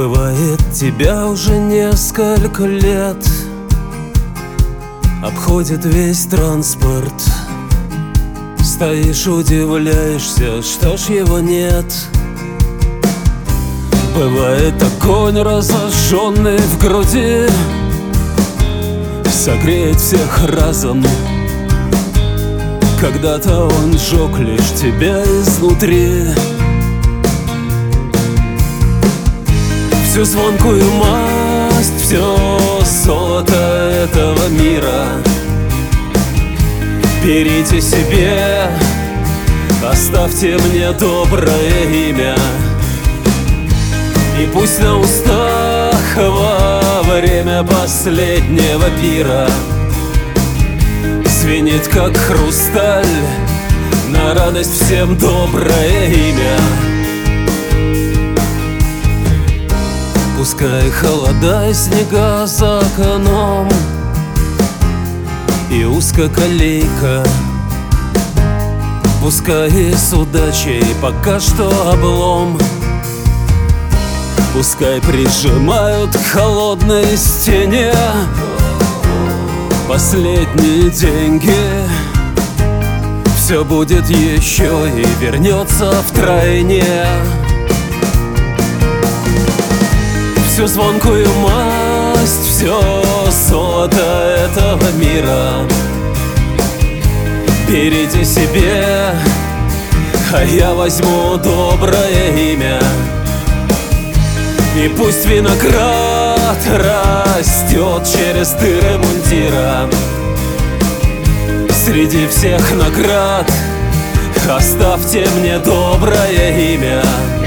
Бывает, тебя уже несколько лет обходит весь транспорт. Стоишь, удивляешься, что ж его нет. Бывает, огонь, разожженный в груди, согреет всех разом. Когда-то он жег лишь тебя изнутри. Всю звонкую масть, все золото этого мира берите себе, оставьте мне доброе имя. И пусть на устах во время последнего пира звенит, как хрусталь, на радость всем доброе имя. Пускай холода и снега за окном и узкоколейка, пускай и с удачей пока что облом, пускай прижимают к холодной стене последние деньги. Все будет еще и вернется втройне. Всю звонкую масть, все золото этого мира берите себе, а я возьму доброе имя. И пусть виноград растет через дыры мундира, среди всех наград оставьте мне доброе имя.